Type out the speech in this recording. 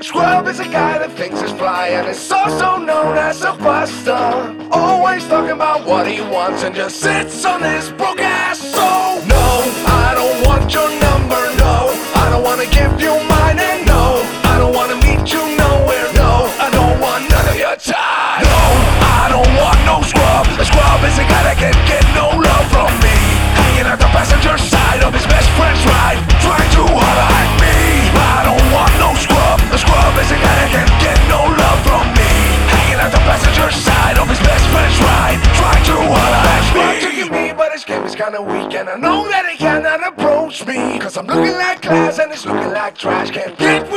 Scrub is a guy that thinks he's fly and is also known as a buster. Always talking about what he wants and just sits on his broke ass. So no, I don't want your number, no. I don't wanna give you mine, and no, I don't wanna meet you nowhere, no. I don't want none of your time. No, I don't want no scrub. A scrub is a guy that can get no love from me, hanging at the passenger side of his best friend's ride, trying to holler at me. I don't want no scrub. A scrub is a guy that can get no love from me, hanging at the passenger side of his best friend's ride, trying to holler at me. But his game is kinda weak, and I know that he cannot approach me, cause I'm looking like class and it's looking like trash. Can't get